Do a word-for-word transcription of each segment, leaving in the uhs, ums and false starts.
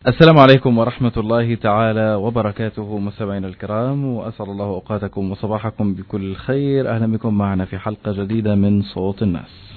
السلام عليكم ورحمة الله تعالى وبركاته مستمعينا الكرام، وأسأل الله أوقاتكم وصباحكم بكل خير. أهلا بكم معنا في حلقة جديدة من صوت الناس.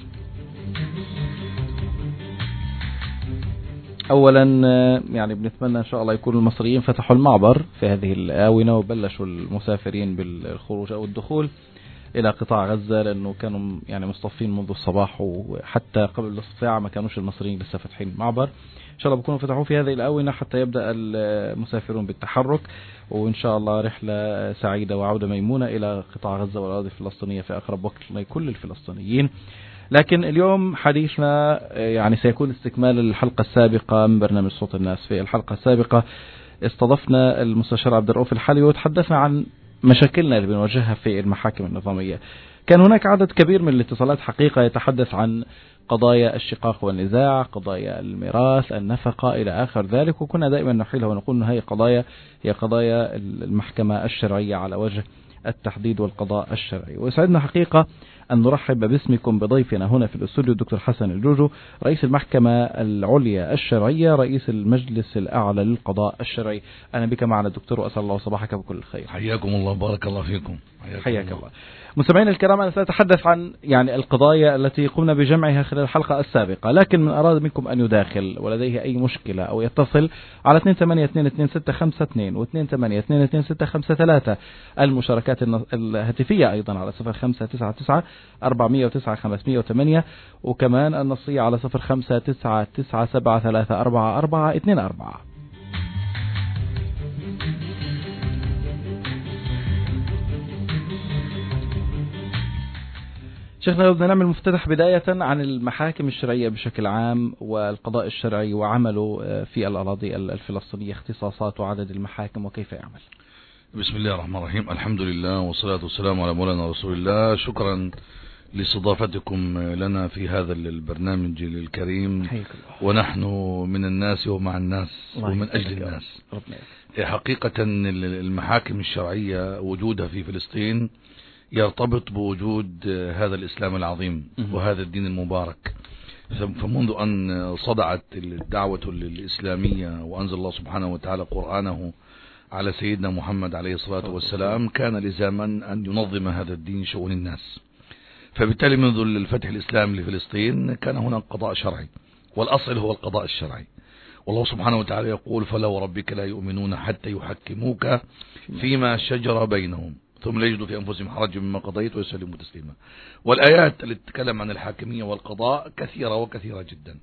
أولا يعني بنتمنى إن شاء الله يكون المصريين فتحوا المعبر في هذه الآونة وبلشوا المسافرين بالخروج أو الدخول إلى قطاع غزة، لأنه كانوا يعني مصطفين منذ الصباح وحتى قبل نصف ساعة ما كانوش المصريين لسه فاتحين المعبر. إن شاء الله بكونوا فتحوا في هذه الآونة حتى يبدأ المسافرون بالتحرك، وإن شاء الله رحلة سعيدة وعودة ميمونة إلى قطاع غزة والأراضي الفلسطينية في أقرب وقت لكل الفلسطينيين. لكن اليوم حديثنا يعني سيكون استكمال الحلقة السابقة من برنامج صوت الناس. في الحلقة السابقة استضفنا المستشار عبد الرؤوف الحلي وتحدثنا عن مشاكلنا اللي بنواجهها في المحاكم النظامية. كان هناك عدد كبير من الاتصالات حقيقة يتحدث عن قضايا الشقاق والنزاع، قضايا الميراث، النفقة إلى آخر ذلك، وكنا دائما نحيلها ونقول أن هي قضايا هي قضايا المحكمة الشرعية على وجه التحديد والقضاء الشرعي. ويسعدنا حقيقة أن نرحب باسمكم بضيفنا هنا في الاستوديو الدكتور حسن الجوجو، رئيس المحكمة العليا الشرعية، رئيس المجلس الأعلى للقضاء الشرعي. أهلا بك معنا دكتور، وأسأل الله صباحك بكل خير. حياكم الله، بارك الله فيكم. حياك الله. مستمعينا الكرام، أنا سأتحدث عن يعني القضايا التي قمنا بجمعها خلال الحلقة السابقة، لكن من أراد منكم أن يداخل ولديه أي مشكلة أو يتصل على اثنين ثمانية اثنين اثنين ستة خمسة اثنين واثنين ثمانية اثنين اثنين ستة خمسة ثلاثة، المشاركات الهاتفية أيضا على صفر خمسة تسعة تسعة أربعمائة وتسعة خمسمائة وثمانية، وكمان النصية على صفر خمسة تسعة تسعة سبعة ثلاثة أربعة أربعة اثنين أربعة. شيخنا، بدنا نعمل مفتتح بداية عن المحاكم الشرعية بشكل عام والقضاء الشرعي وعمله في الأراضي الفلسطينية، اختصاصات وعدد المحاكم وكيف يعمل. بسم الله الرحمن الرحيم، الحمد لله والصلاة والسلام على مولانا رسول الله. شكرا لاستضافتكم لنا في هذا البرنامج الكريم، ونحن من الناس ومع الناس ومن أجل الناس. حقيقة المحاكم الشرعية وجودها في فلسطين يرتبط بوجود هذا الإسلام العظيم وهذا الدين المبارك. فمنذ أن صدعت الدعوة الإسلامية وأنزل الله سبحانه وتعالى قرآنه على سيدنا محمد عليه الصلاة والسلام، كان لزاما أن ينظم هذا الدين شؤون الناس. فبالتالي منذ الفتح الإسلامي لفلسطين كان هناك قضاء شرعي، والأصل هو القضاء الشرعي. والله سبحانه وتعالى يقول: فلا وربك لا يؤمنون حتى يحكموك فيما شجر بينهم ثم لا يجدوا في أنفسهم حرج مما قضيت ويسلموا تسليما. والآيات التي تتكلم عن الحاكمية والقضاء كثيرة وكثيرة جدا،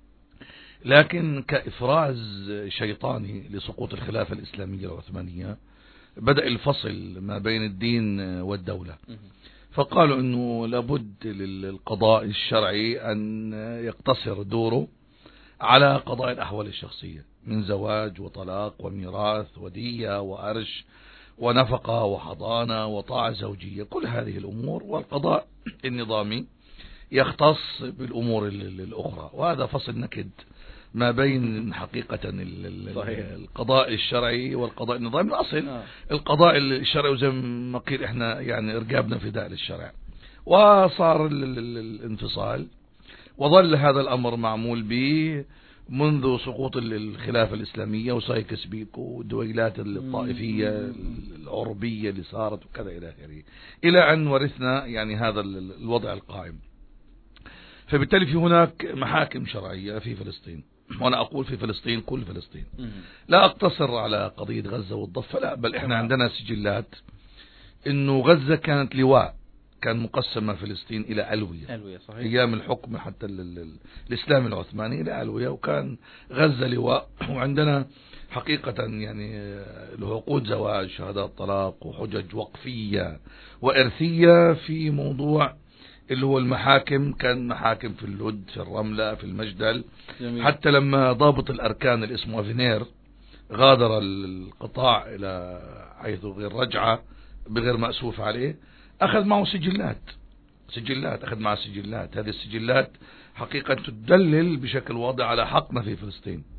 لكن كإفراز شيطاني لسقوط الخلافة الإسلامية العثمانية بدأ الفصل ما بين الدين والدولة، فقالوا أنه لابد للقضاء الشرعي أن يقتصر دوره على قضاء الأحوال الشخصية من زواج وطلاق وميراث ودية وأرش ونفقة وحضانة وطاعة زوجية، كل هذه الأمور، والقضاء النظامي يختص بالأمور الأخرى. وهذا فصل نكد ما بين حقيقة القضاء الشرعي والقضاء النظامي. الأصل القضاء الشرعي، وزي ما قيل إحنا يعني رقابنا فداء للشرع، وصار الانفصال، وظل هذا الأمر معمول به منذ سقوط الخلافة الإسلامية وسايكس بيكو والدويلات الطائفية العربية اللي صارت وكذا إلى آخره، إلى أن ورثنا يعني هذا الوضع القائم. فبالتالي في هناك محاكم شرعية في فلسطين، وأنا أقول في فلسطين كل فلسطين، لا أقتصر على قضية غزة والضفة، لا، بل إحنا عندنا سجلات إنه غزة كانت لواء، كان مقسمة فلسطين إلى ألوية، ألوية صحيح. أيام الحكم حتى الإسلام العثماني إلى ألوية، وكان غزة لواء. وعندنا حقيقة يعني العقود زواج، شهادات طلاق، وحجج وقفية وإرثية في موضوع اللي هو المحاكم. كان محاكم في اللد، في الرملة، في المجدل. جميل. حتى لما ضابط الأركان اللي اسمه أفينير غادر القطاع إلى حيث غير رجعة بغير مأسوف عليه، أخذ معه سجلات سجلات أخذ معه سجلات. هذه السجلات حقيقة تدلل بشكل واضح على حقنا في فلسطين،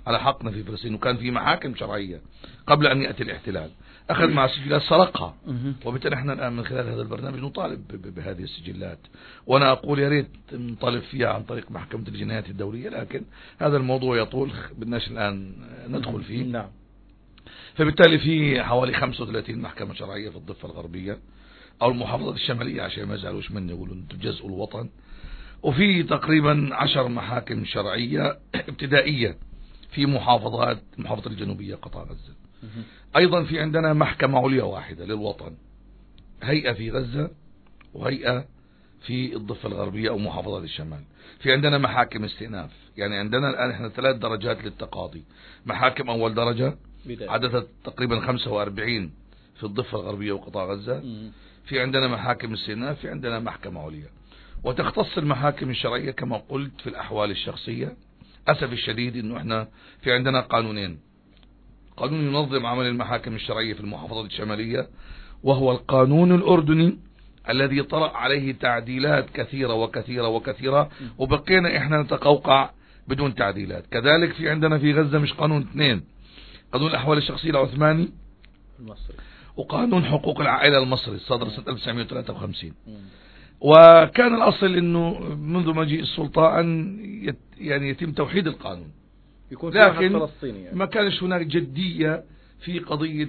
على حقنا في فلسطين، وكان في محاكم شرعية قبل أن يأتي الاحتلال، أخذ مع السجلات سرقها، وبالتالي احنا الآن من خلال هذا البرنامج نطالب بهذه السجلات، وأنا أقول يا ريت نطالب فيها عن طريق محكمة الجنايات الدولية، لكن هذا الموضوع يطول بدناش الآن ندخل فيه. نعم. فبالتالي في حوالي خمسة وثلاثين محكمة شرعية في الضفة الغربية أو المحافظات الشمالية عشان ما يزعلوش مني يقولوا أنتم جزء الوطن، وفي تقريبا عشر محاكم شرعية ابتدائية في محافظات محافظة الجنوبية قطاع غزة. أيضا في عندنا محكمة عليا واحدة للوطن، هيئة في غزة وهيئة في الضفة الغربية أو محافظات الشمال. في عندنا محاكم استئناف، يعني عندنا الآن احنا ثلاث درجات للتقاضي، محاكم أول درجة عددها تقريبا خمسة وأربعين في الضفة الغربية وقطاع غزة. في عندنا محاكم استئناف، في عندنا محكمة عليا، وتختص المحاكم الشرعية كما قلت في الأحوال الشخصية. أسف الشديد إنه احنا في عندنا قانونين، قانون ينظم عمل المحاكم الشرعية في المحافظات الشمالية، وهو القانون الأردني الذي طرأ عليه تعديلات كثيرة وكثيرة وكثيرة، وبقينا احنا نتقوقع بدون تعديلات. كذلك في عندنا في غزة مش قانون اثنين، قانون الأحوال الشخصية العثماني المصري، وقانون حقوق العائلة المصري صدر سنة ألف وتسعمائة وثلاثة وخمسين. وكان الأصل إنه منذ مجيء السلطة أن يت يعني يتم توحيد القانون، لكن ما كانش هناك جدية في قضية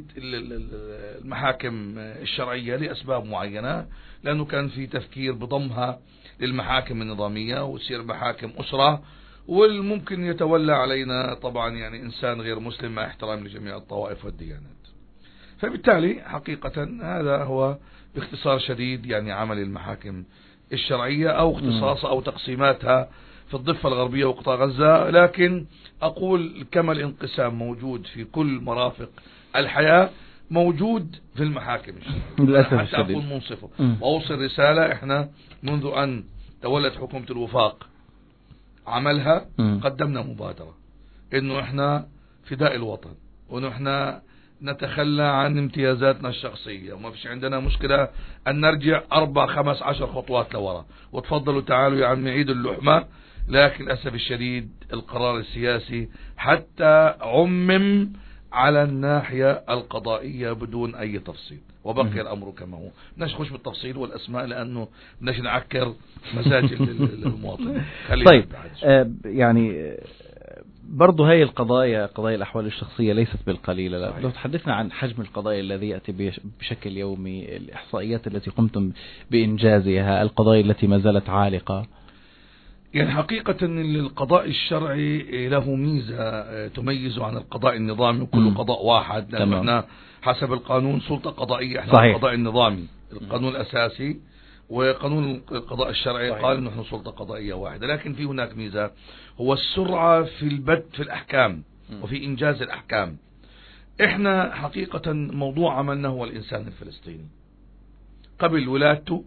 المحاكم الشرعية لأسباب معينة، لأنه كان في تفكير بضمها للمحاكم النظامية وتصير محاكم أسرة، والممكن يتولى علينا طبعا يعني إنسان غير مسلم مع احترام لجميع الطوائف والديانات. فبالتالي حقيقة هذا هو باختصار شديد يعني عمل المحاكم الشرعية أو اختصاصها أو تقسيماتها في الضفة الغربية وقطاع غزة. لكن أقول كما الانقسام موجود في كل مرافق الحياة موجود في المحاكم الشرعية، حتى أكون منصفة وأوصل رسالة. إحنا منذ أن تولت حكومة الوفاق عملها قدمنا مبادرة إنه إحنا فداء الوطن، وإنه إحنا نتخلى عن امتيازاتنا الشخصية، وما فيش عندنا مشكلة أن نرجع أربع خمس عشر خطوات لورا، وتفضلوا تعالوا يا عم عيد اللحمة. لكن للأسف الشديد القرار السياسي حتى عمم على الناحية القضائية بدون أي تفصيل، وبقي الأمر كما هو. بدناش نخش بالتفصيل والأسماء لأنه بدناش نعكر مزاج المواطن. طيب آه يعني برضو هاي القضايا قضايا الأحوال الشخصية ليست بالقليلة. لو تحدثنا عن حجم القضايا الذي يأتي بشكل يومي، الإحصائيات التي قمتم بإنجازها، القضايا التي ما زالت عالقة. يعني حقيقة القضاء الشرعي له ميزة تميزه عن القضاء النظامي، وكل قضاء واحد، لأن احنا حسب القانون سلطة قضائية، احنا صحيح. القضاء النظامي القانون الأساسي، وقانون القضاء الشرعي صحيح. قال نحن سلطة قضائية واحدة، لكن في هناك ميزة هو السرعة في البت في الأحكام وفي إنجاز الأحكام. احنا حقيقة موضوع عملنا هو الإنسان الفلسطيني، قبل ولادته،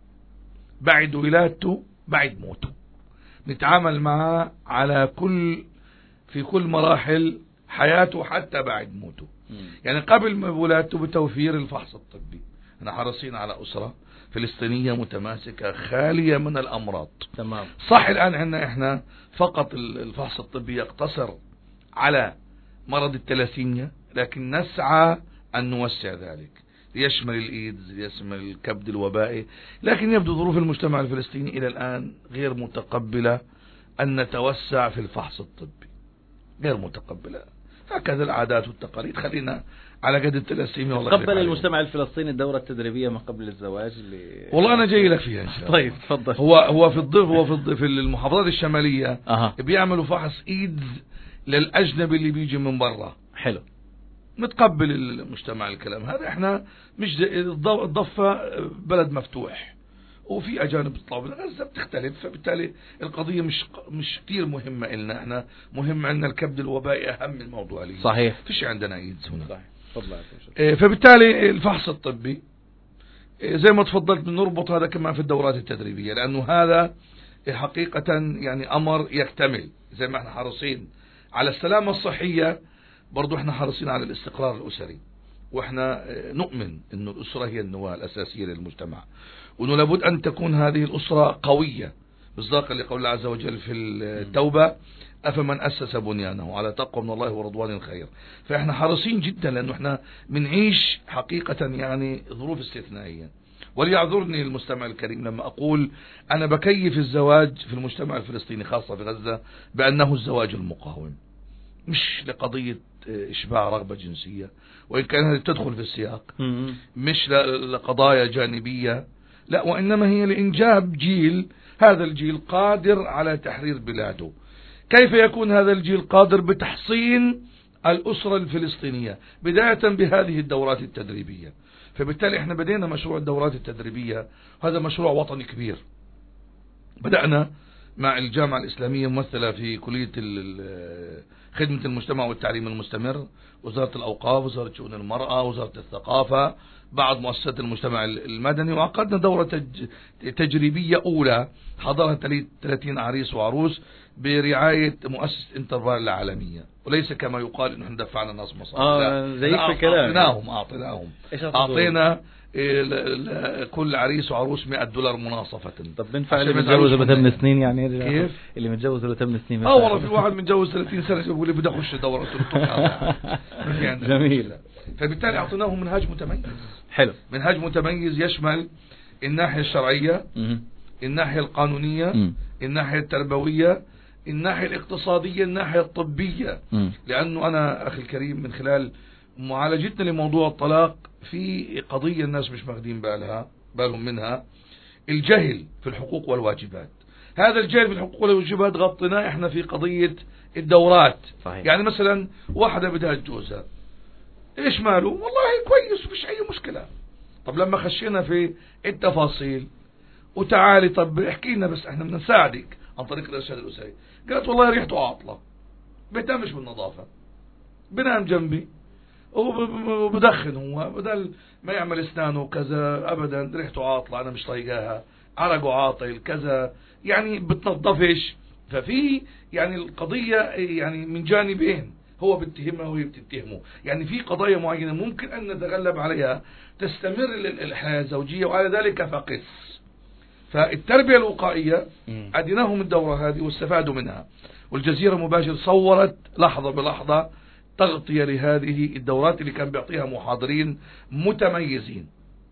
بعد ولادته، بعد موته، نتعامل معه على كل في كل مراحل حياته حتى بعد موته. يعني قبل ولادته بتوفير الفحص الطبي، احنا حريصين على أسرة فلسطينية متماسكة خالية من الأمراض. تمام. صح الآن عندنا احنا فقط الفحص الطبي يقتصر على مرض التلاسيميا، لكن نسعى أن نوسع ذلك ليشمل الإيدز، ليشمل الكبد الوبائي. لكن يبدو ظروف المجتمع الفلسطيني إلى الآن غير متقبلة أن نتوسع في الفحص الطبي، غير متقبلة. هكذا العادات والتقاليد، خلينا على قد التلاسيميا. والله قبل المجتمع الفلسطيني الدورة التدريبية ما قبل الزواج اللي... والله أنا جاي لك فيها إن شاء الله. طيب تفضل. هو هو في الضف هو في الضف في المحافظات الشمالية أه. بيعملوا فحص إيدز للأجنبي اللي بيجي من برا. حلو. متقبل المجتمع الكلام هذا. احنا مش الضفة بلد مفتوح وفي أجانب بيطلعوا من غزة، بتختلف. فبالتالي القضية مش مش كتير مهمة إلنا. احنا مهم عندنا الكبد الوبائي أهم الموضوع لي. صحيح. فيش عندنا إيدز هنا. صحيح. تفضل. اه فبالتالي الفحص الطبي اه زي ما تفضلت بنربط هذا كمان في الدورات التدريبية، لأنه هذا حقيقة يعني أمر يكتمل. زي ما احنا حريصين على السلامة الصحية، برضو احنا حريصين على الاستقرار الأسري، واحنا نؤمن انه الأسرة هي النواة الأساسية للمجتمع، وانه لابد ان تكون هذه الأسرة قوية مصداقا لقول الله عز وجل في التوبة: أفمن أسس بنيانه على تقوى من الله ورضوان خير. فإحنا حريصين جدا لأنه إحنا بنعيش حقيقة يعني ظروف استثنائية. وليعذرني المستمع الكريم لما أقول أنا بكيف الزواج في المجتمع الفلسطيني خاصة في غزة بأنه الزواج المقاوم، مش لقضية إشباع رغبة جنسية وإن كان هذه تدخل في السياق، مش لقضايا جانبية، لا، وإنما هي لإنجاب جيل، هذا الجيل قادر على تحرير بلاده. كيف يكون هذا الجيل قادر؟ بتحصين الأسرة الفلسطينية بداية بهذه الدورات التدريبية. فبالتالي احنا بدينا مشروع الدورات التدريبية، هذا مشروع وطني كبير. بدأنا مع الجامعة الإسلامية ممثلة في كلية خدمة المجتمع والتعليم المستمر، وزارة الأوقاف، وزارة شؤون المرأة، وزارة الثقافة، بعض مؤسسات المجتمع المدني، وعقدنا دورة تجريبية أولى حضرها ثلاثين عريس وعروس برعاية مؤسسة انترفال العالمية، وليس كما يقال انه احنا دفعنا الناس مصاري. اه زي في كلام اعطيناهم اعطيناهم اعطينا كل عريس وعروس مئة دولار مناصفة. طب بنفع اللي متجوز له ثمان سنين يعني؟ كيف اللي متجوز له ثمان سنين؟ اه والله في واحد متجوز ثلاثين سنة يقول لي بدي اخش دورة. جميل. فبالتالي اعطيناهم منهاج متميز. حلو. منهاج متميز يشمل الناحية الشرعية، الناحية القانونية، الناحية التربوية، الناحية الاقتصادية، الناحية الطبية. م. لأنه أنا أخي الكريم من خلال معالجتنا لموضوع الطلاق في قضية الناس مش ماخدين بالها بالهم منها، الجهل في الحقوق والواجبات. هذا الجهل في الحقوق والواجبات غطيناه احنا في قضية الدورات. صحيح. يعني مثلا واحدة بدها تجوزها، ايش ماله؟ والله كويس مفيش أي مشكلة. طب لما خشينا في التفاصيل وتعالي طب احكي لنا بس احنا بدنا نساعدك عن طريق الارشاد الاسري، قالت والله ريحته عاطله، بيهتمش بالنظافه، بنام جنبي وبدخن، هو بدل ما يعمل اسنانه وكذا ابدا ريحته عاطله، انا مش طايقاها، عرقه عاطل كذا، يعني بتنظفش. ففي يعني القضيه يعني من جانبين، هو بيتهمها وهي بتتهمه. يعني في قضايا معينه ممكن ان نتغلب عليها تستمر الحياه الزوجيه، وعلى ذلك فقس. فالتربية الوقائية أديناهم الدورة هذه واستفادوا منها، والجزيرة مباشر صورت لحظة بلحظة تغطية لهذه الدورات اللي كان بيعطيها محاضرين متميزين.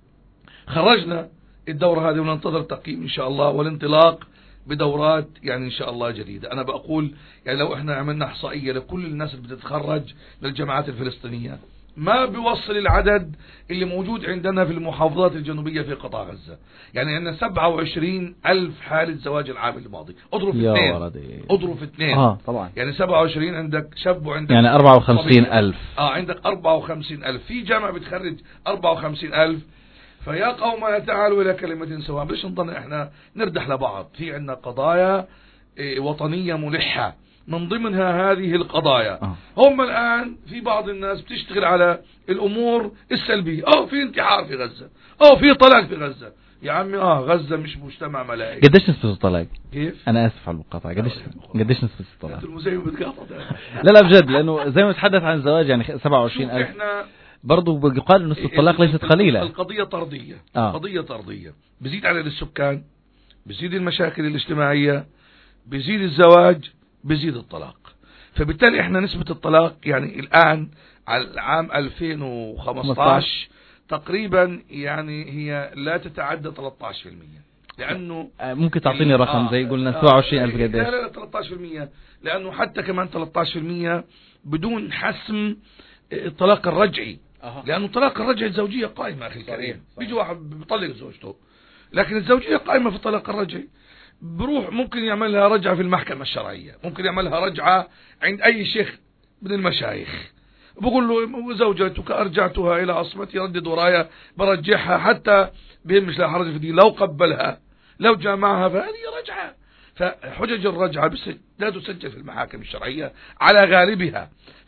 خرجنا الدورة هذه وننتظر تقييم إن شاء الله والانطلاق بدورات يعني إن شاء الله جديدة. أنا بقول يعني لو إحنا عملنا إحصائية لكل الناس اللي بتتخرج للجامعات الفلسطينية ما بيوصل العدد اللي موجود عندنا في المحافظات الجنوبية في قطاع غزة. يعني عندنا سبعة وعشرين ألف حالة زواج العام الماضي، اضرب في اثنين اضرب في اثنين اه طبعا. يعني سبعة وعشرين عندك شاب وعندك يعني أربعة وخمسين ألف. اه عندك أربعة وخمسين ألف في جامعة بتخرج أربعة وخمسين ألف. فيا قوم تعالوا إلى كلمة سواء، ليش نضل احنا نردح لبعض؟ في عندنا قضايا وطنية ملحة من ضمنها هذه القضايا. آه. هم الآن في بعض الناس بتشتغل على الأمور السلبية، أو في انتحار في غزة، أو في طلاق في غزة. يا عمي اه غزة مش مجتمع ملائكي. قديش نسبة الطلاق؟ كيف؟ أنا آسف على المقاطعة، قديش قديش نسبة الطلاق؟ المزيف بتقاطع. لا لا بجد، لأنه زي ما تحدث عن الزواج يعني سبعة وعشرين ألف، احنا برضو يقال نسبة الطلاق ليست قليلة. القضية طردية. آه. قضية طردية، بزيد عدد السكان، بزيد المشاكل الاجتماعية، بزيد الزواج، بزيد الطلاق. فبالتالي احنا نسبة الطلاق يعني الآن على العام ألفين وخمسة عشر تقريبا يعني هي لا تتعدى ثلاثة عشر بالمئة. لأنه ممكن تعطيني رقم زي قلنا سبعة وعشرين ألف قديش؟ لا لا ثلاثة عشر بالمئة، لأنه حتى كمان ثلاثة عشر بالمئة بدون حسم الطلاق الرجعي. أه. لأنه الطلاق الرجعي الزوجية قائمة أخي الكريم، بيجي واحد بيطلق زوجته، لكن الزوجية قائمة في الطلاق الرجعي. بروح ممكن يعملها رجعة في المحكمة الشرعية، ممكن يعملها رجعة عند أي شيخ من المشايخ، بقول له زوجتك أرجعتها إلى عصمتي، ردد ورايا برجعها، حتى بهمش لا حرج في دي، لو قبلها لو جامعها فهذه رجعة. فحجج الرجعة بس لا تسجل في المحاكم الشرعية على غالبها.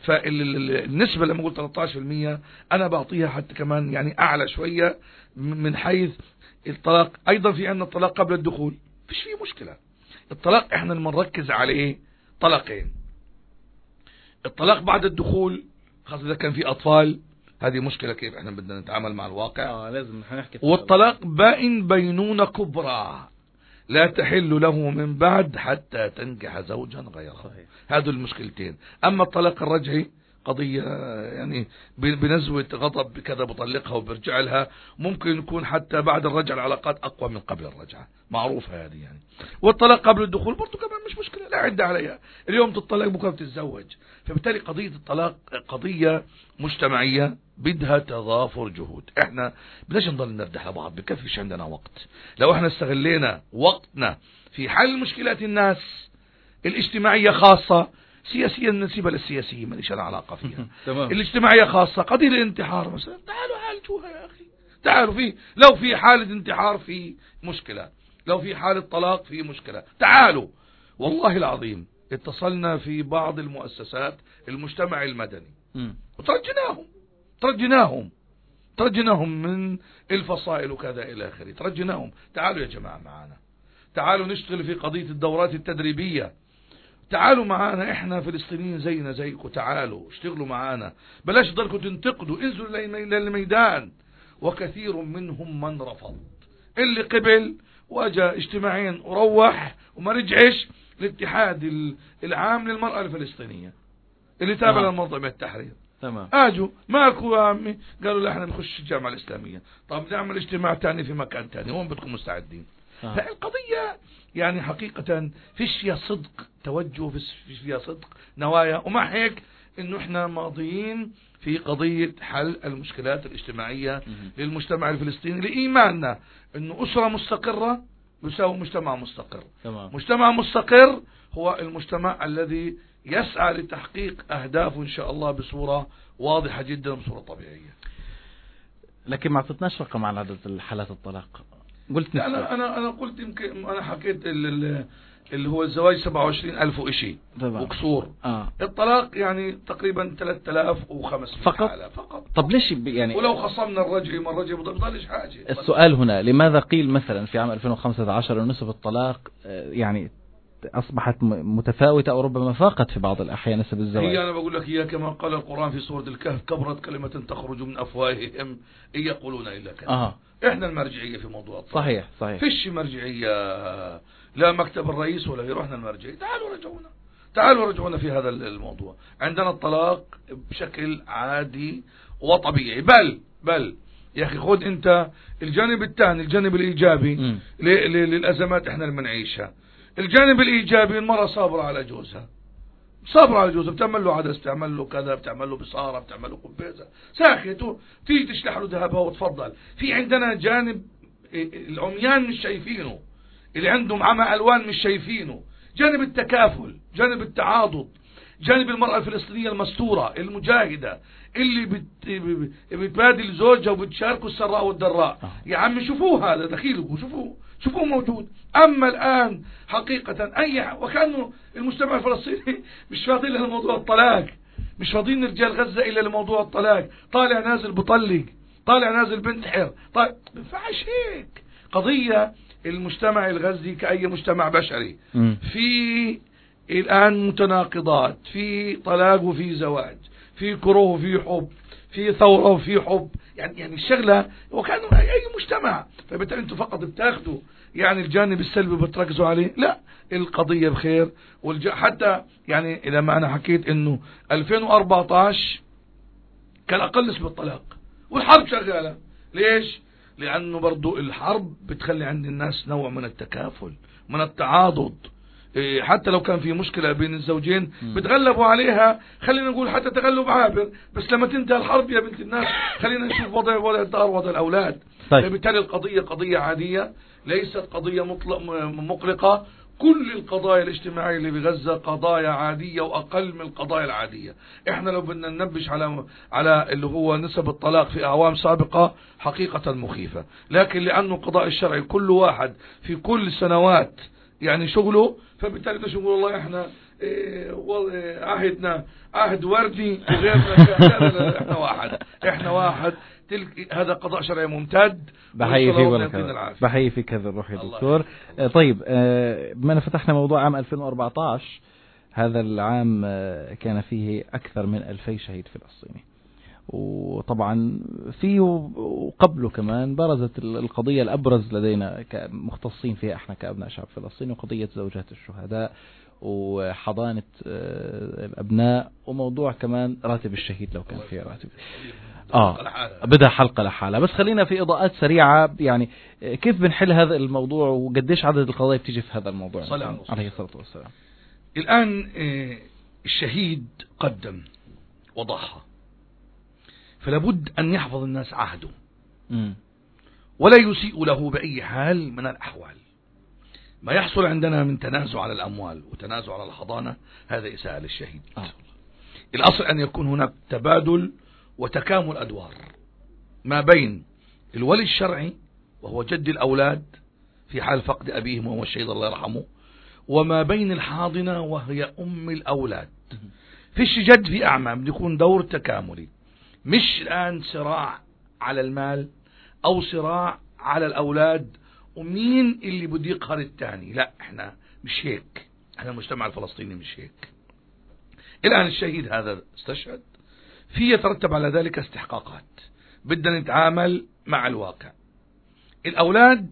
فالنسبة لما قلت ثلاثة عشر بالمئة أنا بعطيها حتى كمان يعني أعلى شوية من حيث الطلاق. أيضا في عندنا الطلاق قبل الدخول، فيش فيه مشكلة. الطلاق احنا نركز عليه طلقين. الطلاق بعد الدخول خاصة إذا كان في أطفال، هذه مشكلة كيف احنا بدنا نتعامل مع الواقع. اه لازم نحكي. والطلاق بائن بينونة كبرى، لا تحل له من بعد حتى تنكح زوجا غيره. هذه المشكلتين. أما الطلاق الرجعي قضية يعني بنزوة غضب بكذا بطلقها وبرجع لها، ممكن يكون حتى بعد الرجعة العلاقات أقوى من قبل الرجعة، معروفة هذه يعني. والطلاق قبل الدخول برضو كمان مش مشكلة، لا عدة عليها، اليوم تطلق بكرة تتزوج. فبالتالي قضية الطلاق قضية مجتمعية بدها تضافر جهود. احنا بدناش نضل نردح لبعض، بكفيش عندنا وقت. لو احنا استغلينا وقتنا في حل مشكلات الناس الاجتماعية خاصة، سياسيا نسيبها للسياسيين ماليش انا علاقه فيها. الاجتماعيه خاصه قضيه الانتحار مثلا، تعالوا عالجوها يا اخي، تعالوا في لو في حاله انتحار في مشكله، لو في حاله طلاق في مشكله، تعالوا. والله العظيم اتصلنا في بعض المؤسسات المجتمع المدني وترجناهم ترجناهم ترجناهم من الفصائل وكذا الى اخره، ترجناهم تعالوا يا جماعه معانا، تعالوا نشتغل في قضيه الدورات التدريبيه، تعالوا معانا، احنا فلسطينيين زينا زيكم، تعالوا اشتغلوا معانا، بلاش تضلكم تنتقدوا، انزلوا للميدان. وكثير منهم من رفض، اللي قبل واجا اجتماعين وروح وما رجعش الاتحاد العام للمرأة الفلسطينية اللي تابع للمنظمة التحرير. تمام. اجوا مالكوا يا عمي، قالوا لا احنا نخش الجامعة الإسلامية. طب نعمل اجتماع تاني في مكان تاني، وين بدكم مستعدين؟ آه. فالقضية يعني حقيقة فيش فيها صدق توجه، فيش فيها صدق نوايا، ومع هيك انه احنا ماضيين في قضية حل المشكلات الاجتماعية للمجتمع الفلسطيني، لإيماننا انه أسرة مستقرة يساوي مجتمع مستقر. تمام. مجتمع مستقر هو المجتمع الذي يسعى لتحقيق أهدافه إن شاء الله بصورة واضحة جدا وبصورة طبيعية. لكن ما اعطتناش رقم على عدد الحالات الطلاق، قلت لا انا انا انا قلت يمكن انا حكيت اللي هو الزواج سبعة وعشرين ألف وإشي وكسور. آه. الطلاق يعني تقريبا ثلاثة آلاف وخمسمائة فقط. حالة فقط. طب ليش يعني ولو خصمنا الرجعي ما الرجعي بضلش حاجة. السؤال هنا لماذا قيل مثلا في عام ألفين وخمسة عشر نسب الطلاق يعني أصبحت متفاوتة أو ربما فاقت في بعض الأحيان نسب الزواج؟ هي أنا بقول لك هي كما قال القرآن في سورة الكهف، كبرت كلمة تخرج من أفواههم إن يقولون إلا كذا. آه. إحنا المرجعية في موضوع الطلاق. صحيح صحيح. فيش مرجعية، لا مكتب الرئيس ولا يروحنا المرجعية. تعالوا رجعونا تعالوا رجعونا في هذا الموضوع. عندنا الطلاق بشكل عادي وطبيعي، بل بل يا أخي خذ أنت الجانب الثاني، الجانب الإيجابي للأزمات إحنا اللي بنعيشها. الجانب الإيجابي، المرأة صابرة على جوزها، صابرة على جوزها، بتعمل له عدس، بتعمل له كذا، بتعمل له بصارة، بتعمل له قبيزة ساخته، تيجي تشلح له ذهبها وتفضل. في عندنا جانب العميان مش شايفينه، اللي عندهم عمى ألوان مش شايفينه، جانب التكافل، جانب التعاضد، جانب المرأة الفلسطينية المستورة المجاهدة اللي بت... بتبادل زوجها وبتشاركوا السراء والضراء. يا عم شوفوه هذا دخيلكم، شوفوه شوفوه موجود. أما الآن حقيقة أي وكأنه المجتمع الفلسطيني مش فاضي إلا لموضوع الطلاق، مش فاضيين رجال غزة إلا لموضوع الطلاق، طالع نازل بطلق، طالع نازل بنتحر، طالع ما ينفعش هيك. قضية المجتمع الغزي كأي مجتمع بشري في الآن متناقضات، في طلاق وفي زواج، في كره وفي حب، في ثورة وفي حب، يعني يعني الشغلة وكانوا أي مجتمع. فبالتالي أنتم فقط بتاخذوا يعني الجانب السلبي بتركزوا عليه، لا القضية بخير. والج... حتى يعني إذا ما أنا حكيت إنه ألفين وأربعة عشر كان أقل نسبة الطلاق والحرب شغالة. ليش؟ لأنه برضو الحرب بتخلي عند الناس نوع من التكافل، من التعاضد. حتى لو كان في مشكلة بين الزوجين بتغلبوا عليها، خلينا نقول حتى تغلب عابر، بس لما تنتهي الحرب يا بنت الناس خلينا نشوف وضع وضع الدار وضع الأولاد. طيب. فبالتالي القضية قضية عادية، ليست قضية مطلق مقلقة. كل القضايا الاجتماعية اللي بغزة قضايا عادية وأقل من القضايا العادية. احنا لو بدنا ننبش على على اللي هو نسب الطلاق في أعوام سابقة حقيقة مخيفة، لكن لأنه القضاء الشرعي كل واحد في كل سنوات يعني شغله، فبالتالي بدنا نقول والله احنا ايه عهدنا عهد وردي وغيرنا كذا. احنا واحد احنا واحد تلك هذا قضاء شرعي ممتد. بحيي فيك والله، بحيي فيك هذا الروح يا دكتور. طيب بما أن فتحنا موضوع عام ألفين وأربعة عشر، هذا العام كان فيه أكثر من ألفي شهيد فلسطيني، وطبعا فيه وقبله كمان برزت القضية الأبرز لدينا كمختصين فيها احنا كأبناء شعب فلسطين، وقضية زوجات الشهداء وحضانة الأبناء، وموضوع كمان راتب الشهيد لو كان فيه راتب. آه بدها حلقة لحالها. بس خلينا في إضاءات سريعة، يعني كيف بنحل هذا الموضوع وقديش عدد القضايا بتيجي في هذا الموضوع عليه الصلاة والسلام. الآن الشهيد قدم وضحى، فلابد أن يحفظ الناس عهده م. ولا يسيء له بأي حال من الأحوال. ما يحصل عندنا من تنازع على الأموال وتنازع على الحضانة هذا إساءة للشهيد. آه. الأصل أن يكون هناك تبادل وتكامل أدوار ما بين الولي الشرعي وهو جد الأولاد في حال فقد أبيهم وهو الشهيد الله يرحمه، وما بين الحاضنة وهي أم الأولاد. فيش جد في أعمام، يكون دور تكاملي، مش الآن صراع على المال أو صراع على الأولاد ومين اللي بده يقهر الثاني. لا، احنا مش هيك، احنا المجتمع الفلسطيني مش هيك. الآن الشهيد هذا استشهد، في يترتب على ذلك استحقاقات، بدنا نتعامل مع الواقع. الأولاد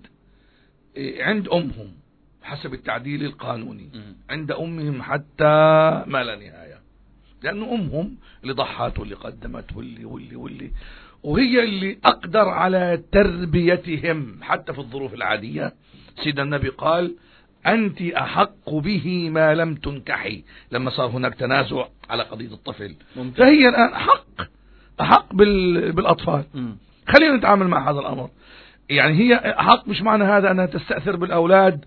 عند أمهم حسب التعديل القانوني، عند أمهم حتى ما لا نهاية، لأنه أمهم اللي ضحت واللي قدمت واللي واللي واللي وهي اللي أقدر على تربيتهم حتى في الظروف العادية. سيدنا النبي قال أنت أحق به ما لم تنكحي، لما صار هناك تنازع على قضية الطفل ممكن. فهي الآن أحق أحق بالأطفال. م. خلينا نتعامل مع هذا الأمر. يعني هي أحق، مش معنى هذا أنها تستأثر بالأولاد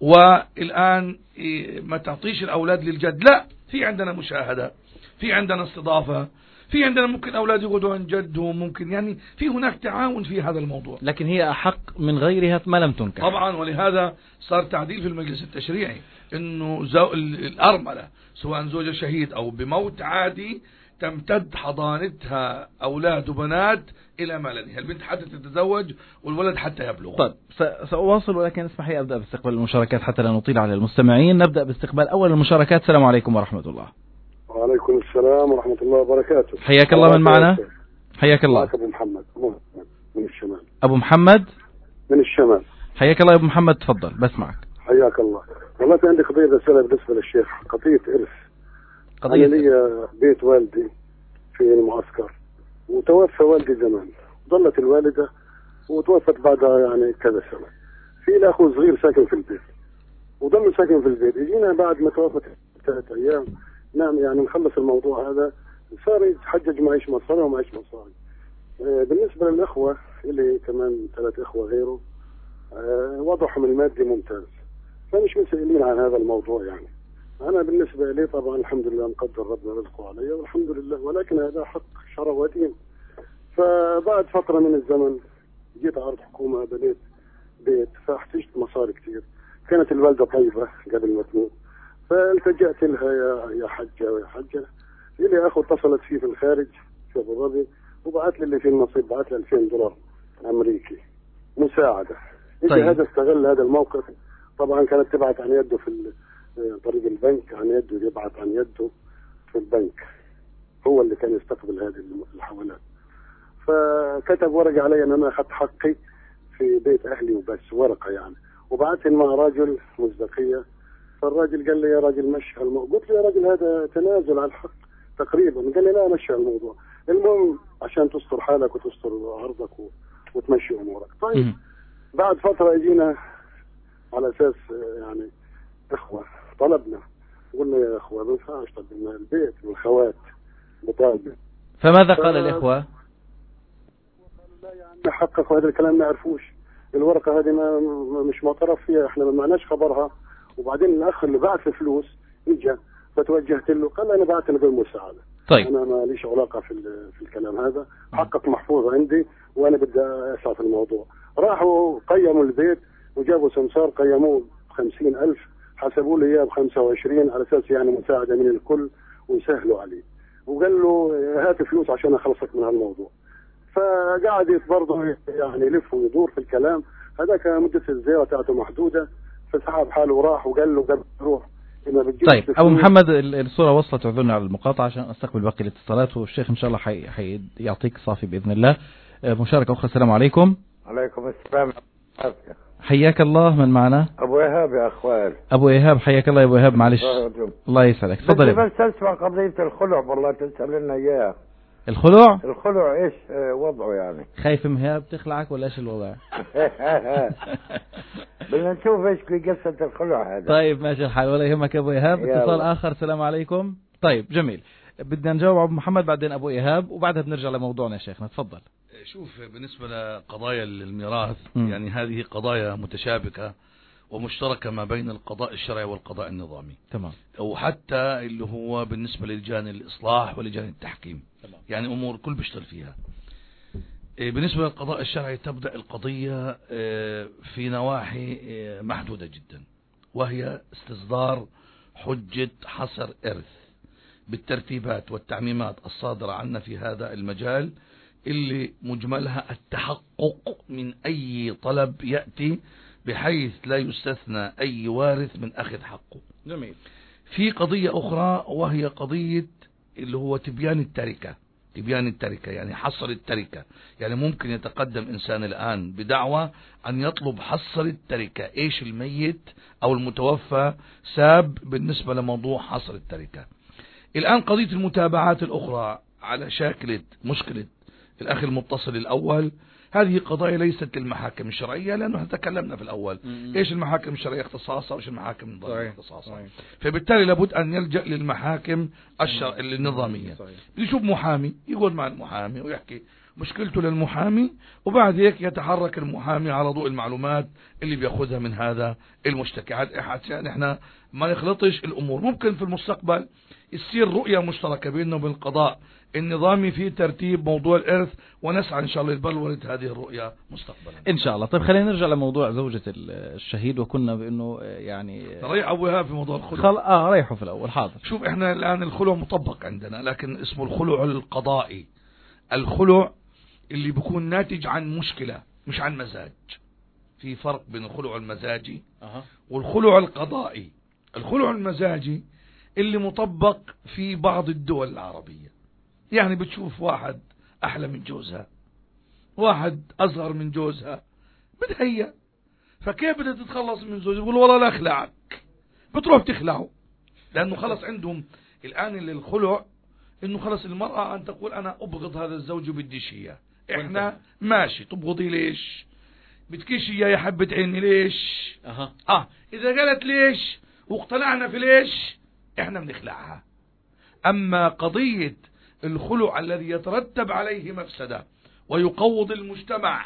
والآن ما تعطيش الأولاد للجد. لا، في عندنا مشاهدة، في عندنا استضافة، في عندنا ممكن أولاد يقعدوا عن جدهم، ممكن يعني في هناك تعاون في هذا الموضوع. لكن هي أحق من غيرها ما لم تنكح طبعا، ولهذا صار تعديل في المجلس التشريعي إنه الأرملة سواء زوجة شهيد أو بموت عادي تمتد حضانتها أولاد وبنات إلى ما لا نهاية، البنت حتى تتزوج والولد حتى يبلغ. طيب سأواصل، ولكن اسمح لي أبدأ باستقبال المشاركات حتى لا نطيل على المستمعين. نبدأ باستقبال أول المشاركات. السلام عليكم ورحمة الله. وعليكم السلام ورحمة الله وبركاته. حياك الله. من معنا؟ حياك الله. أبو محمد من الشمال. أبو محمد من الشمال. حياك الله يا أبو محمد، تفضل بسمعك. حياك الله. والله في عندي قضية رسالة بالنسبة للشيخ، قضية إرث. قضية أنا لي بيت والدي في المعسكر وتوفى والدي زمان، ظلت الوالدة وتوفت بعدها يعني كذا سنة. في له أخو صغير ساكن في البيت وضل ساكن في البيت. يجينا بعد ما توفت ثلاث أيام نعم يعني نخلص الموضوع هذا، صار يتحجج معيش مصاري ومعيش مصاري. آه بالنسبة للأخوة اللي كمان ثلاث أخوة غيره آه وضعهم المادي ممتاز، فمش مسئلين عن هذا الموضوع. يعني أنا بالنسبة لي طبعا الحمد لله مقدر ربنا رزقه علي والحمد لله، ولكن هذا حق شرع ودين. فبعد فترة من الزمن جيت عرض حكومة، بنيت بيت، فاحتجت مصاري كتير. كانت الوالدة طيبة قبل ما تموت، فالتجأت لها يا يا حجة ويا حجة. لي أخو اتصلت فيه في الخارج في أبو ظبي وبعت لي اللي في النصيب، بعت لي ألفين دولار أمريكي مساعدة. طيب. هذا استغل هذا الموقف، طبعا كانت تبعت عن يده في طريق البنك، عن يده يبعت عن يده في البنك، هو اللي كان يستقبل هذه الحوالات. فكتب ورقة علي أن أنا أخذت حقي في بيت أهلي وبس، ورقة يعني، وبعتهم مع راجل مصداقية. فالراجل قال لي يا راجل مشي الموضوع. قلت له يا راجل هذا تنازل عن الحق تقريبا. قال لي لا مشي الموضوع. المهم عشان تستر حالك وتستر عرضك وتمشي امورك. طيب بعد فترة اجينا على اساس يعني اخوة طلبنا، قلنا يا اخوة ما ينفعش طلبنا البيت والخوات مطالبة. فماذا قال الاخوة؟ قالوا لا يعني حقق هذا الكلام ما يعرفوش، الورقة هذه ما مش معترف فيها، احنا ما معناش خبرها. وبعدين الاخ اللي بعت فلوس اجى فتوجهت له قال انا بعت له مساعده. طيب. انا ما ليش علاقه في في الكلام هذا، حقق محفوظ عندي وانا بدي اسعى في الموضوع. راحوا قيموا البيت وجابوا سمسار قيموه ب خمسين ألف، حسبوا لي اياه ب خمسة وعشرين على اساس يعني مساعده من الكل ويسهلوا عليه. وقال له هات فلوس عشان اخلصك من هالموضوع. فقعد برضه يعني يلف ويدور في الكلام هذاك، مده الزياره تاعته محدوده. فسحب حاله وراح وقال له قبل روح طيب أبو محمد الصورة وصلت، اعذرنا على المقاطعة عشان أستقبل باقي الاتصالات، والشيخ إن شاء الله حي... حيعطيك صافي بإذن الله. مشاركة أخرى. السلام عليكم. عليكم السلام. حياك الله، من معنا؟ أبو إيهاب يا أخوان. أبو إيهاب حياك الله يا أبو إيهاب. معلش الله يسعدك، تفضل. بس أسمع قضية الخلع والله تسأل لنا إياه. الخلع الخلع إيش وضعه يعني؟ خايف من إيهاب تخلعك ولا إيش الوضع؟ بدنا نشوف إيش في قصة الخلع هذا. طيب ماشي الحال، ولا يهمك أبو إيهاب. اتصال آخر. السلام عليكم. طيب جميل، بدنا نجاوب أبو محمد بعدين أبو إيهاب وبعدها بنرجع لموضوعنا يا شيخنا، تفضل. شوف بالنسبة لقضايا الميراث م. يعني هذه قضايا متشابكة ومشتركة ما بين القضاء الشرعي والقضاء النظامي. تمام. وحتى اللي هو بالنسبة للجان الإصلاح ولجان التحكيم. تمام. يعني أمور كل بيشتغل فيها. بالنسبة للقضاء الشرعي تبدأ القضية في نواحي محدودة جدا، وهي استصدار حجة حصر إرث بالترتيبات والتعميمات الصادرة عنا في هذا المجال، اللي مجملها التحقق من أي طلب يأتي بحيث لا يستثنى أي وارث من أخذ حقه. جميل. في قضية أخرى وهي قضية اللي هو تبيان التركة. تبيان التركة يعني حصر التركة، يعني ممكن يتقدم إنسان الآن بدعوة أن يطلب حصر التركة، إيش الميت أو المتوفى ساب بالنسبة لموضوع حصر التركة. الآن قضية المتابعات الأخرى على شاكلة مشكلة الأخ المتصل الأول، هذه قضايا ليست للمحاكم الشرعية، لأنه تكلمنا في الأول م- إيش المحاكم الشرعية اختصاصها وإيش المحاكم النظامية اختصاصها. فبالتالي لابد أن يلجأ للمحاكم الشرع النظامية. يشوف محامي يقعد مع المحامي ويحكي مشكلته للمحامي، وبعد هيك يتحرك المحامي على ضوء المعلومات اللي بياخذها من هذا المشتكي، عشان احنا ما نخلطش الأمور. ممكن في المستقبل يصير رؤية مشتركة بيننا وبين القضاء النظامي في ترتيب موضوع الإرث، ونسعى إن شاء الله لبلورة هذه الرؤية مستقبلا إن شاء الله. طيب خلينا نرجع لموضوع زوجة الشهيد، وكنا بأنه يعني ريح أبوها في موضوع الخلع. خل... آه ريحه في الأول. حاضر. شوف إحنا الآن الخلع مطبق عندنا، لكن اسمه الخلع القضائي. الخلع اللي بيكون ناتج عن مشكلة مش عن مزاج. في فرق بين الخلع المزاجي أه. والخلع القضائي. الخلع المزاجي اللي مطبق في بعض الدول العربية، يعني بتشوف واحد أحلى من جوزها، واحد أصغر من جوزها، بتهيأ فكيف بدها تتخلص من زوجها؟ يقول والله لا أخلعك، بتروح تخلعه، لأنه خلص عندهم الآن اللي الخلع إنه خلص المرأة أن تقول أنا أبغض هذا الزوج وبديش إياه. إحنا ماشي، تبغضي ليش؟ بدكيش إياه يا حبة عيني ليش؟ أه. آه إذا قالت ليش واقتنعنا في ليش إحنا بنخلعها. أما قضية الخلع الذي يترتب عليه مفسدة ويقوض المجتمع،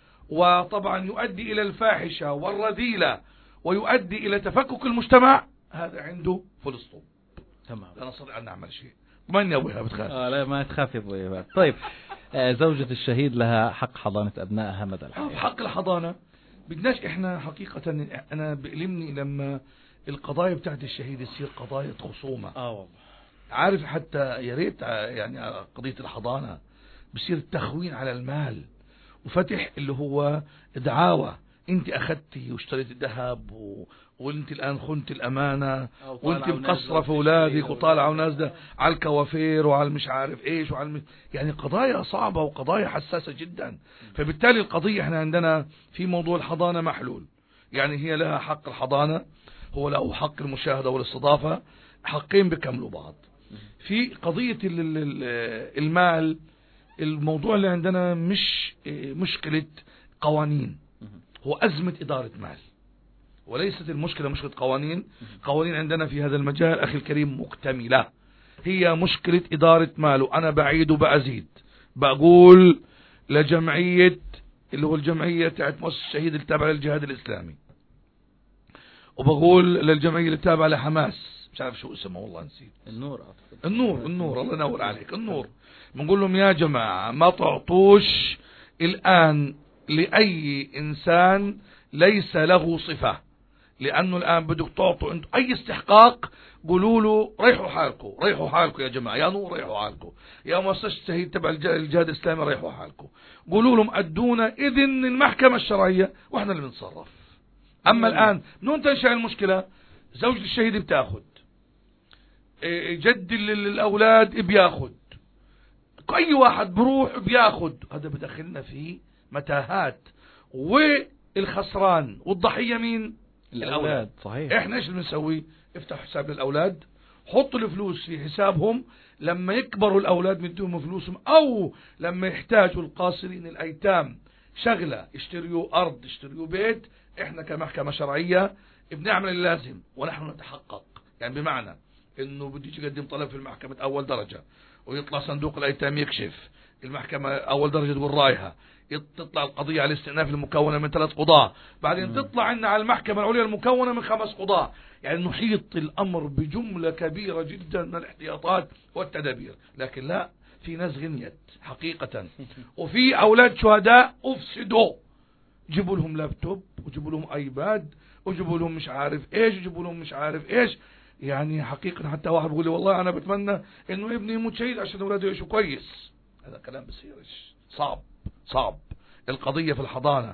وطبعا يؤدي إلى الفاحشة والرذيلة ويؤدي إلى تفكك المجتمع، هذا عنده فول ستوب. تمام. لا نستطيع أن نعمل شيء. من يا أبوها بتخاف؟ آه لا ما تخاف يا أبوها. طيب آه زوجة الشهيد لها حق حضانة أبنائها مدى الحياة. حق الحضانة بدناش إحنا حقيقة. أنا بألمني لما القضايا بتاعت الشهيد يصير قضايا خصومة. آه والله. عارف حتى يا ريت يعني قضية الحضانة بصير تخوين على المال وفتح اللي هو دعاوى، انت اخذتي واشتريت ذهب و... وانت الان خنت الامانة وانت مقصرة في اولادك وطالعة وناس ده على الكوافير وعلى مش عارف ايش وعلى الم... يعني قضايا صعبة وقضايا حساسة جدا. فبالتالي القضية احنا عندنا في موضوع الحضانة محلول، يعني هي لها حق الحضانة، هو له حق المشاهدة والاستضافة، حقين بيكملوا بعض. في قضية المال الموضوع اللي عندنا مش مشكلة قوانين، هو أزمة إدارة مال، وليست المشكلة مشكلة قوانين. قوانين عندنا في هذا المجال أخي الكريم مكتملة، هي مشكلة إدارة مال. وأنا بعيد وبأزيد بقول لجمعية اللي هو الجمعية تاعت مؤسسة الشهيد التابعة للجهاد الإسلامي، وبقول للجمعية اللي تابعة لحماس، مش عارف شو اسمه والله نسيت. النور النور النور الله ينور عليك. النور بنقول لهم يا جماعة ما تعطوش الآن لأي إنسان ليس له صفة، لأنه الآن بدك تعطوا انتم أي استحقاق قولوا له ريحوا حالكم، ريحوا حالكم يا جماعة، يا نور ريحوا حالكم، يا مؤسسة الشهيد تبع الجهاد الإسلامي ريحوا حالكم، قولوا لهم أدونا إذن المحكمة الشرعية وإحنا اللي بنتصرف. أما الآن منو تنشأ المشكلة؟ زوج الشهيد بتاخد، جد الأولاد بياخد، أي واحد بروح بياخد. هذا بدخلنا في متاهات. والخسران والضحية مين؟ الأولاد. صحيح. احنا ايش بنسوي؟ افتح حساب للأولاد، حطوا الفلوس في حسابهم، لما يكبروا الأولاد نديهم فلوسهم، أو لما يحتاجوا القاصرين الأيتام شغلة، يشتريوا أرض، يشتريوا بيت، احنا كمحكمة شرعية بنعمل اللازم ونحن نتحقق. يعني بمعنى انه بدي يقدم طلب في المحكمة أول درجة، ويطلع صندوق الأيتام يكشف، المحكمة أول درجة تقول رايها، تطلع القضية على الاستئناف المكونة من ثلاث قضاة، بعدين م. تطلع عنا على المحكمة العليا المكونة من خمس قضاة. يعني نحيط الأمر بجملة كبيرة جدا من الاحتياطات والتدابير. لكن لا، في ناس غنيت حقيقة، وفي أولاد شهداء أفسدوا، جيبوا لهم لابتوب، وجيبوا لهم ايباد، وجيبوا لهم مش عارف ايش، وجيبوا لهم مش عارف ايش. يعني حقيقة حتى واحد بيقول لي والله انا بتمنى انه ابني يموت شهيد عشان اولاده يعيشوا كويس. هذا كلام بصيرش، صعب صعب. القضية في الحضانة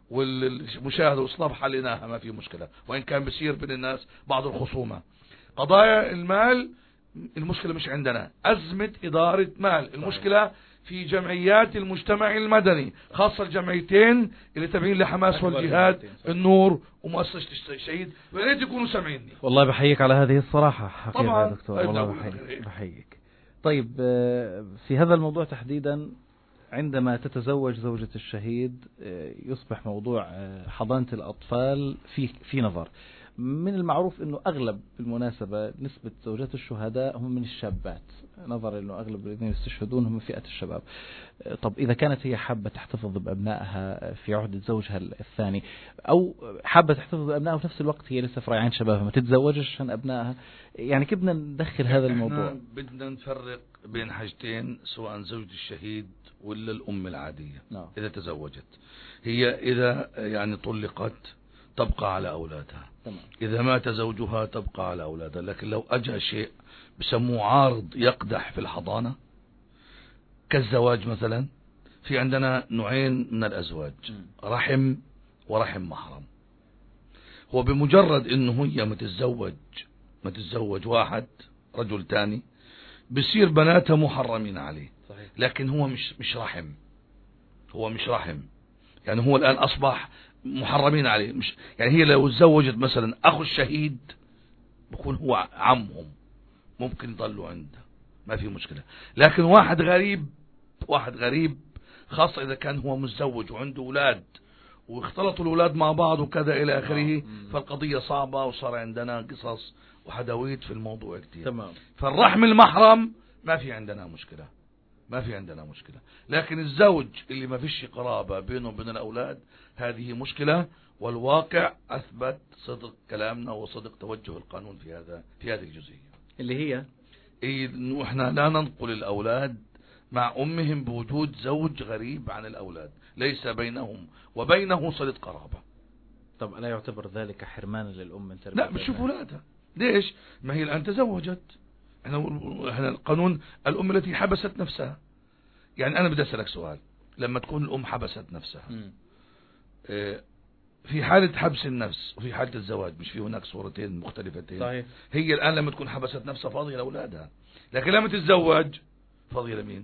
والمشاهدة والإصلاح حليناها، ما في مشكلة، وإن كان بصير بين الناس بعض الخصومة. قضايا المال المشكلة مش عندنا، أزمة إدارة مال، المشكلة في جمعيات المجتمع المدني، خاصة الجمعيتين اللي تابعين لحماس والجهاد، النور ومؤسسة الشهيد. ويا ريت يكونوا سامعيني. والله بحييك على هذه الصراحة حقيقة طبعا يا دكتور، والله بحييك بحييك. طيب في هذا الموضوع تحديدا، عندما تتزوج زوجة الشهيد يصبح موضوع حضانة الأطفال في في نظر. من المعروف أنه أغلب بالمناسبة نسبة زوجات الشهداء هم من الشابات، نظرا أنه أغلب الذين يستشهدون هم من فئة الشباب. طب إذا كانت هي حابة تحتفظ بأبنائها في عهدة زوجها الثاني، أو حابة تحتفظ بأبنائها وفي نفس الوقت هي لسه في ريعان شبابها، ما تتزوجش عشان أبنائها، يعني كيف بدنا ندخل هذا الموضوع؟ بدنا نفرق بين حاجتين، سواء زوج الشهيد ولا الأم العادية. no. إذا تزوجت هي، إذا يعني طلقت تبقى على أولادها، تمام. إذا مات زوجها تبقى على أولادها. لكن لو أجى شيء بسموه عارض يقدح في الحضانة كالزواج مثلا، في عندنا نوعين من الأزواج، رحم ورحم محرم. هو بمجرد إنه هي متزوج متزوج واحد رجل تاني، بصير بناتها محرمين عليه. صحيح. لكن هو مش مش رحم، هو مش رحم، يعني هو الآن أصبح محرمين عليه. مش يعني هي لو تزوجت مثلا أخو الشهيد بكون هو عمهم، ممكن يضلوا عنده، ما في مشكلة. لكن واحد غريب، واحد غريب خاصة إذا كان هو متزوج وعنده أولاد واختلطوا الأولاد مع بعض وكذا إلى آخره، فالقضية صعبة، وصار عندنا قصص وحدويت في الموضوع كتير. تمام. فالرحم المحرم ما في عندنا مشكلة، ما في عندنا مشكلة. لكن الزوج اللي ما فيش قرابة بينه وبين الأولاد، هذه مشكلة، والواقع أثبت صدق كلامنا وصدق توجه القانون في هذا في هذه الجزئية، اللي هي إيه، إنه إحنا لا ننقل الأولاد مع أمهم بوجود زوج غريب عن الأولاد، ليس بينهم وبينه صلة قرابة. طب ألا يعتبر ذلك حرمان للأم من تربية؟ لا، بتشوف أولادها ليش؟ ما هي الآن تزوجت. احنا احنا القانون الأم التي حبست نفسها. يعني أنا بدي أسألك سؤال، لما تكون الأم حبست نفسها اه في حالة حبس النفس وفي حالة الزواج، مش في هناك صورتين مختلفتين؟ صحيح. هي الآن لما تكون حبست نفسها فاضية لأولادها، لكن لما تتزوج فاضية لمين؟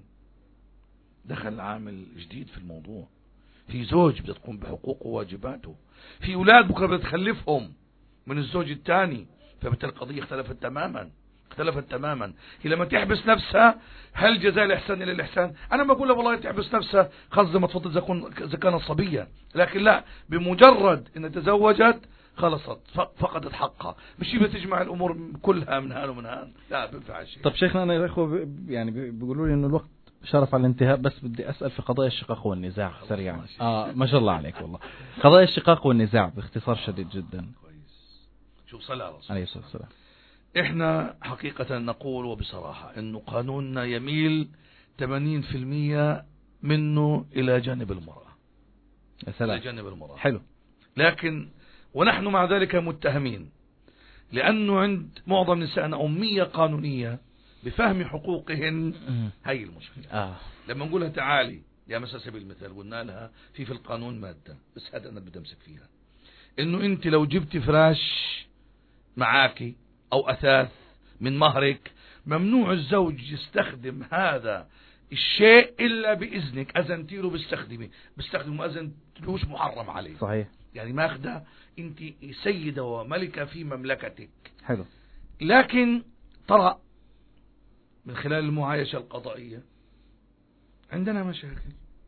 دخل عامل جديد في الموضوع. في زوج بدها تقوم بحقوقه وواجباته، في أولاد بكرة بدها تخلفهم من الزوج الثاني، فبالتالي القضية اختلفت تماما اختلفت تماما. هي لما تحبس نفسها، هل جزاء الإحسان إلى الإحسان؟ أنا ما بقول له والله تحبس نفسها خلاص زي ما تفضل إذا كانت صبية، لكن لا، بمجرد إن تزوجت خلصت فقدت حقها، مش بتجمع الأمور كلها من هان ومن هان، لا بينفع شيء. طب شيخنا، أنا يا إخوة يعني بيقولوا لي إنه الوقت شرف على الانتهاء، بس بدي أسأل في قضايا الشقاق والنزاع سريعا. آه ما شاء الله عليك والله. قضايا الشقاق والنزاع باختصار شديد جدا. كويس. شوف صلى على عليه الصلاة والسلام. احنا حقيقة نقول وبصراحة انه قانوننا يميل ثمانين بالمئة منه الى جانب المرأة. يا سلام. الى جانب المرأة. حلو. لكن ونحن مع ذلك متهمين، لانه عند معظم نسائنا امية قانونية بفهم حقوقهن. هي المشكلة. آه. لما نقولها تعالي يا مثلا سبيل المثال، قلنا لها في في القانون مادة، بس هذا انا بدي امسك فيها، انه انت لو جبت فراش معاك أو أثاث من مهرك، ممنوع الزوج يستخدم هذا الشيء إلا بإذنك. أذنتي له بيستخدمه، بيستخدم ما أذنتلوش محرم عليه. صحيح. يعني ماخذة أنت سيدة وملكة في مملكتك. حلو. لكن ترى من خلال المعايشة القضائية عندنا مشاكل.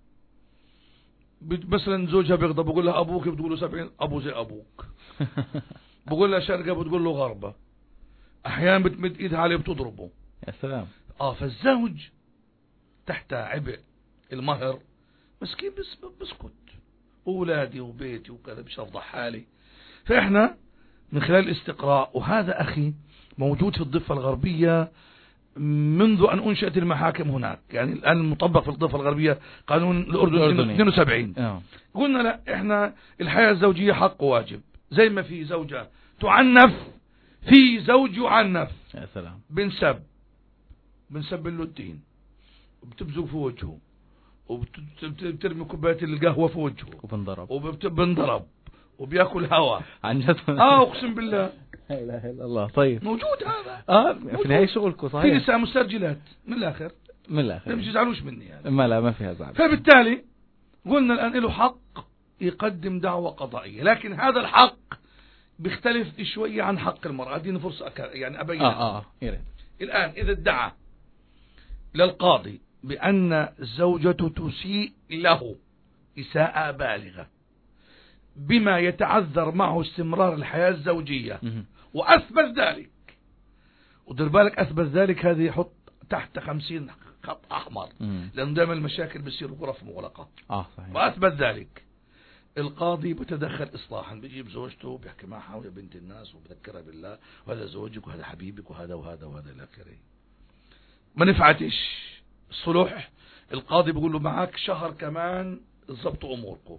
مثلا زوجها بيغضب بقول لها أبوك، بتقول له سبعين أبو زي أبوك. بقول لها شرقة بتقول له غربة. أحيانا بتمد إيدها عليه بتضربه. يا سلام. آه فالزوج تحت عبء المهر مسكين بس بسكت، أولادي وبيتي وكذا مش أفضح حالي. فإحنا من خلال الاستقراء، وهذا أخي موجود في الضفة الغربية منذ أن أنشأت المحاكم هناك، يعني الآن المطبق في الضفة الغربية قانون الأردن اثنين وسبعين. أوه. قلنا لا، إحنا الحياة الزوجية حق وواجب، زي ما في زوجة تعنف في زوج يعنف. يا سلام. بنسب بنسب له الدين، وبتبزق في وجهه، وبترمي كوباية القهوة في وجهه، وبنضرب وبنضرب وبياكل هوا. عن جد. اه اقسم بالله. لا اله الا الله. طيب موجود هذا. اه في النهاية شغلكم صحيح. في نساء مسترجلات من الاخر. من الاخر. مش يزعلوش مني يعني. ما لا ما فيها زعل. فبالتالي قلنا الان له حق يقدم دعوة قضائية، لكن هذا الحق بيختلف شوية عن حق المرأة. اديني فرصة أك... يعني ابين. اه اه يا الان اذا ادعى للقاضي بأن زوجته تسيء له إساءة بالغة بما يتعذر معه استمرار الحياة الزوجية، وأثبت ذلك، ودر بالك أثبت ذلك، هذه يحط تحت خمسين خط أحمر، لأن دائما المشاكل بتصير غرف مغلقة. آه صحيح. وأثبت ذلك، القاضي بتدخل إصلاحا، بيجيب زوجته وبيحكي معها ويا بنت الناس وبذكرها بالله، وهذا زوجك وهذا حبيبك وهذا وهذا وهذا إلى آخره. ما نفعتش الصلح، القاضي بيقول له معاك شهر كمان ضبطوا اموركم.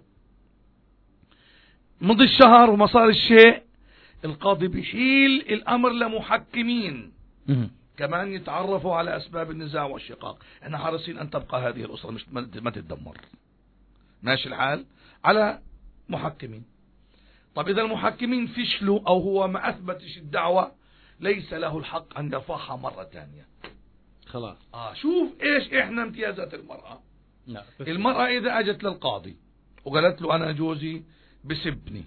مضي الشهر وما صار الشيء، القاضي بيحيل الامر لمحكمين كمان يتعرفوا على اسباب النزاع والشقاق. احنا حريصين ان تبقى هذه الاسره مش ما تتدمر، ماشي الحال، على محكمين. طب اذا المحكمين فشلوا او هو ما اثبتش الدعوة، ليس له الحق ان يرفعها مرة ثانية. خلاص. آه شوف ايش احنا امتيازات المرأة. لا. المرأة اذا اجت للقاضي وقالت له انا جوزي بسبني،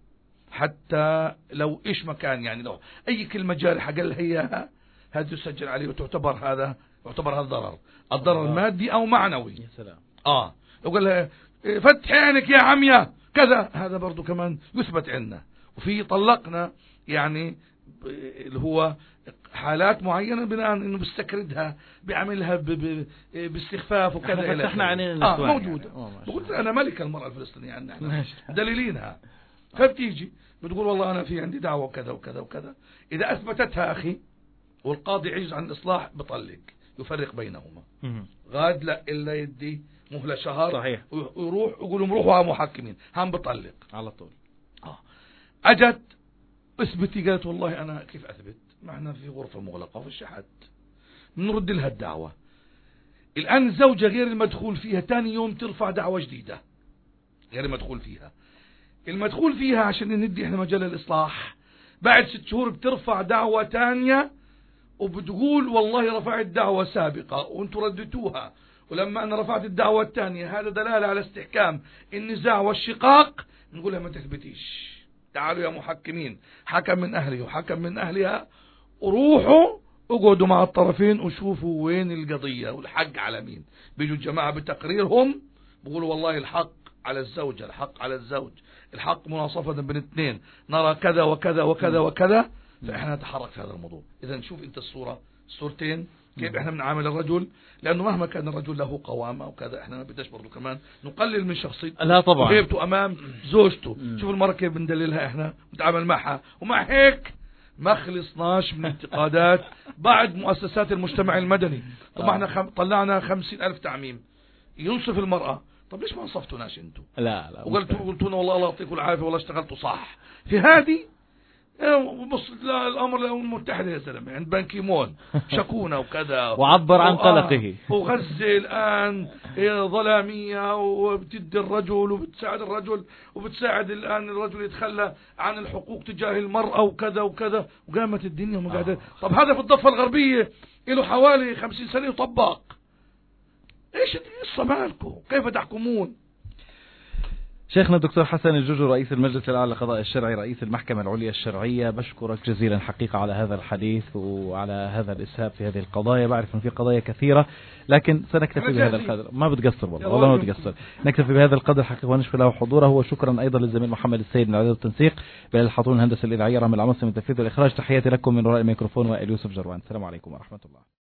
حتى لو ايش مكان، يعني لو اي كلمة جارحة قال لها اياها، هذا يسجل عليه وتعتبر هذا يعتبر هذا ضرر، الضرر مادي او معنوي. يا سلام. اه وقال لها فتح عينك يا عمية كذا، هذا برضو كمان يثبت عندنا. وفي طلقنا يعني اللي هو حالات معينة بناء انه بيستكردها، بيعملها باستخفاف وكذا الى احنا عنينا اه موجودة. يعني. بقول انا ملك المرأة الفلسطينية عندنا، دليلينها. فبتيجي بتقول والله انا في عندي دعوة وكذا وكذا وكذا، اذا اثبتتها اخي والقاضي عجز عن الاصلاح بطلق، يفرق بينهما. غاد لا الا يدي مهلة شهر. صحيح. ويروح يقول لهم روحوا على محكمين، هم بطلق على طول. اه اجت اثبتي، قالت والله انا كيف اثبت، معنا في غرفة مغلقة في الشحات، بنرد لها الدعوة. الان الزوجة غير المدخول فيها، تاني يوم ترفع دعوة جديدة غير المدخول فيها. المدخول فيها عشان ندي احنا مجال الاصلاح، بعد ست شهور بترفع دعوة تانية وبتقول والله رفعت دعوة سابقة وانتوا ردتوها، ولما انا رفعت الدعوة الثانية هذا دلالة على استحكام النزاع والشقاق. نقولها ما تثبتيش، تعالوا يا محكمين، حكم من اهله وحكم من اهلها، وروحوا اقعدوا مع الطرفين وشوفوا وين القضية والحق على مين. بيجوا الجماعة بتقريرهم بيقولوا والله الحق على الزوجة، الحق على الزوج، الحق مناصفة بين اثنين، نرى كذا وكذا وكذا وكذا، فاحنا نتحرك في هذا الموضوع. اذا نشوف انت الصورة الصورتين كيف احنا بنعامل الرجل، لانه مهما كان الرجل له قوامة وكذا، احنا ما بدناش برضه كمان نقلل من شخصيته لا طبعا وهيبته امام زوجته. شوف المرة كيف بندللها احنا نتعامل معها، ومع هيك ما خلصناش من انتقادات بعض مؤسسات المجتمع المدني. طبعا احنا خم... طلعنا خمسين الف تعميم ينصف المرأة. طب ليش ما نصفتوناش انتوا؟ لا لا وقلتوا قلتونا والله الله يعطيكم العافية والله اشتغلتوا صح. في هذه بص الأمر الأمم المتحدة يا زلمة عند بان كيمون شكونا وكذا وعبر عن قلقه. وغزة الآن ظلامية وبتدي الرجل وبتساعد الرجل وبتساعد الآن الرجل يتخلى عن الحقوق تجاه المرأة وكذا وكذا، وقامت الدنيا وقاعدة. طب هذا في الضفة الغربية له حوالي خمسين سنة يطبق. ايش القصة مالكم؟ كيف تحكمون؟ شيخنا الدكتور حسن الجوجو رئيس المجلس الأعلى للقضاء الشرعي رئيس المحكمة العليا الشرعية، بشكرك جزيلا حقيقة على هذا الحديث وعلى هذا الإسهاب في هذه القضايا. بعرف أن في قضايا كثيرة لكن سنكتفي بهذا القدر. ما بتقصر والله والله ما بتقصر. نكتفي بهذا القدر حقيقة ونشكر له حضوره. وشكرا أيضا للزميل محمد السيد من إعداد التنسيق، بلال الحاطون الهندسة الإذاعية، رامي العمصي من تنفيذ والإخراج. تحياتي لكم من وراء الميكروفون وائل يوسف جروان. السلام عليكم ورحمة الله.